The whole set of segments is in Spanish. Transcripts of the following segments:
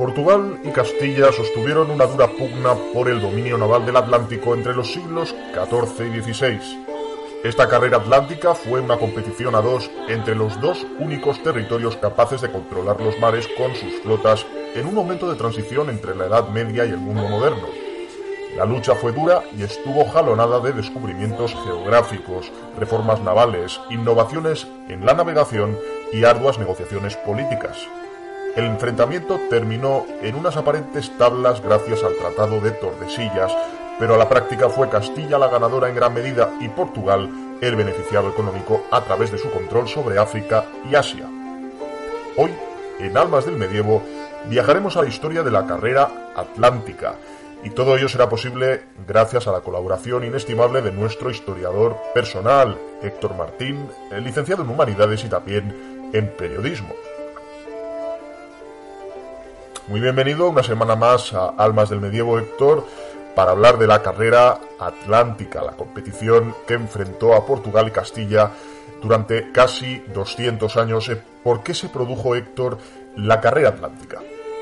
Portugal y Castilla sostuvieron una dura pugna por el dominio naval del Atlántico entre los siglos XIV y XVI. Esta carrera atlántica fue una competición a dos entre los dos únicos territorios capaces de controlar los mares con sus flotas en un momento de transición entre la Edad Media y el mundo moderno. La lucha fue dura y estuvo jalonada de descubrimientos geográficos, reformas navales, innovaciones en la navegación y arduas negociaciones políticas. El enfrentamiento terminó en unas aparentes tablas gracias al Tratado de Tordesillas, pero a la práctica fue Castilla la ganadora en gran medida y Portugal el beneficiado económico a través de su control sobre África y Asia. Hoy, en Almas del Medievo, viajaremos a la historia de la carrera atlántica, y todo ello será posible gracias a la colaboración inestimable de nuestro historiador personal, Héctor Martín, licenciado en Humanidades y también en Periodismo. Muy bienvenido una semana más a Almas del Medievo, Héctor, para hablar de la carrera atlántica, la competición que enfrentó a Portugal y Castilla durante casi 200 años. ¿Por qué se produjo, Héctor, la carrera atlántica?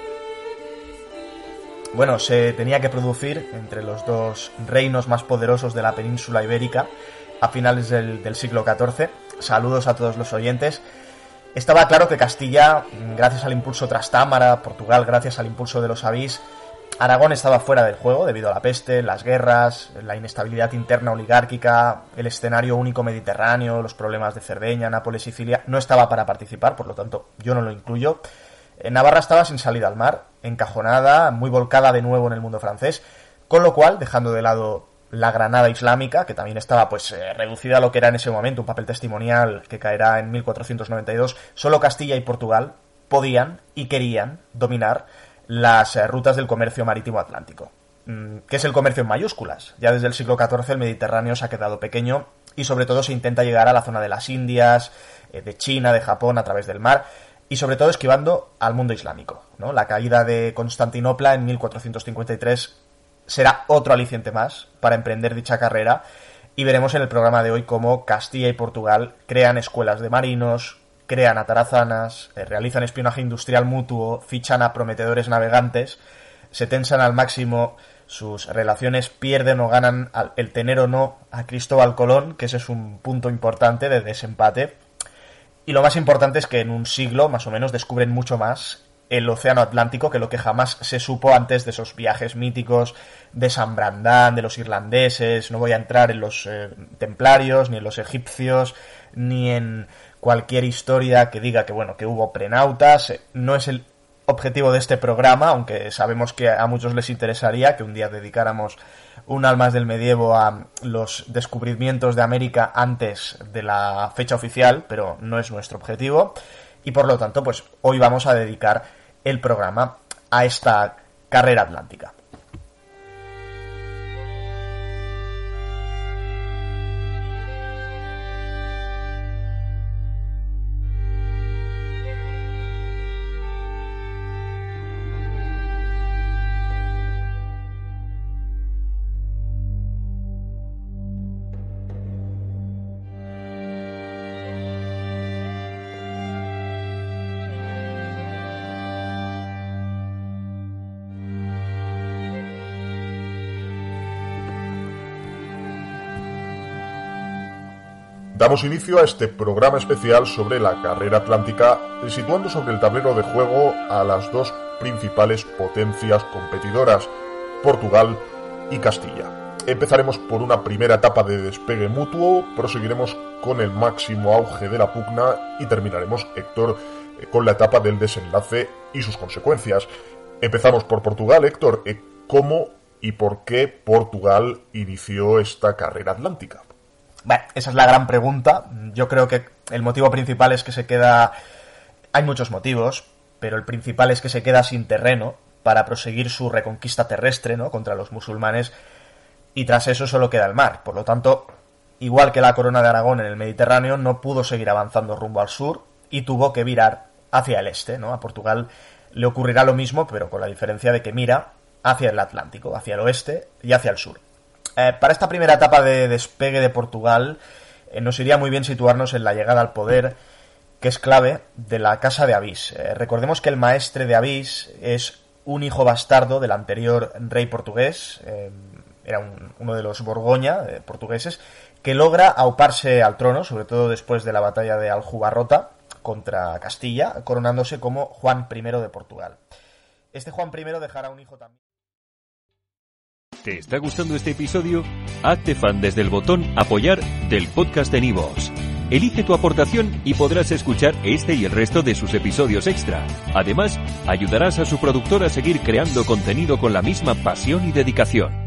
Bueno, se tenía que producir entre los dos reinos más poderosos de la península ibérica a finales del siglo XIV. Saludos a todos los oyentes. Estaba claro que Castilla, gracias al impulso Trastámara, Portugal, gracias al impulso de los Avís, Aragón estaba fuera del juego debido a la peste, las guerras, la inestabilidad interna oligárquica, el escenario único mediterráneo, los problemas de Cerdeña, Nápoles, Sicilia. No estaba para participar, por lo tanto yo no lo incluyo. Navarra estaba sin salida al mar, encajonada, muy volcada de nuevo en el mundo francés, con lo cual, dejando de lado la Granada islámica, que también estaba reducida a lo que era en ese momento, un papel testimonial que caerá en 1492, solo Castilla y Portugal podían y querían dominar las rutas del comercio marítimo atlántico. ¿Qué es el comercio en mayúsculas? Ya desde el siglo XIV el Mediterráneo se ha quedado pequeño y sobre todo se intenta llegar a la zona de las Indias, de China, de Japón a través del mar y sobre todo esquivando al mundo islámico, ¿no? La caída de Constantinopla en 1453 será otro aliciente más para emprender dicha carrera y veremos en el programa de hoy cómo Castilla y Portugal crean escuelas de marinos, crean atarazanas, realizan espionaje industrial mutuo, fichan a prometedores navegantes, se tensan al máximo sus relaciones, pierden o ganan el tener o no a Cristóbal Colón, que ese es un punto importante de desempate. Y lo más importante es que en un siglo, más o menos, descubren mucho más el océano Atlántico que lo que jamás se supo antes de esos viajes míticos de San Brandán, de los irlandeses. No voy a entrar en los templarios, ni en los egipcios, ni en cualquier historia que diga que hubo prenautas. No es el objetivo de este programa, aunque sabemos que a muchos les interesaría que un día dedicáramos un Almas del Medievo a los descubrimientos de América antes de la fecha oficial, pero no es nuestro objetivo y por lo tanto hoy vamos a dedicar el programa a esta carrera atlántica. Damos inicio a este programa especial sobre la carrera atlántica, situando sobre el tablero de juego a las dos principales potencias competidoras, Portugal y Castilla. Empezaremos por una primera etapa de despegue mutuo, proseguiremos con el máximo auge de la pugna y terminaremos, Héctor, con la etapa del desenlace y sus consecuencias. Empezamos por Portugal, Héctor. ¿Cómo y por qué Portugal inició esta carrera atlántica? Bueno, esa es la gran pregunta. Yo creo que el motivo principal es que se queda... Hay muchos motivos, pero el principal es que se queda sin terreno para proseguir su reconquista terrestre, ¿no?, contra los musulmanes, y tras eso solo queda el mar. Por lo tanto, igual que la corona de Aragón en el Mediterráneo, no pudo seguir avanzando rumbo al sur y tuvo que virar hacia el este, ¿no? A Portugal le ocurrirá lo mismo, pero con la diferencia de que mira hacia el Atlántico, hacia el oeste y hacia el sur. Para esta primera etapa de despegue de Portugal nos iría muy bien situarnos en la llegada al poder, que es clave, de la Casa de Avís. Recordemos que el maestre de Avís es un hijo bastardo del anterior rey portugués, era uno de los Borgoña, portugueses, que logra auparse al trono, sobre todo después de la batalla de Aljubarrota contra Castilla, coronándose como Juan I de Portugal. Este Juan I dejará un hijo también. ¿Te está gustando este episodio? Hazte fan desde el botón Apoyar del podcast de Nivos. Elige tu aportación y podrás escuchar este y el resto de sus episodios extra. Además, ayudarás a su productor a seguir creando contenido con la misma pasión y dedicación.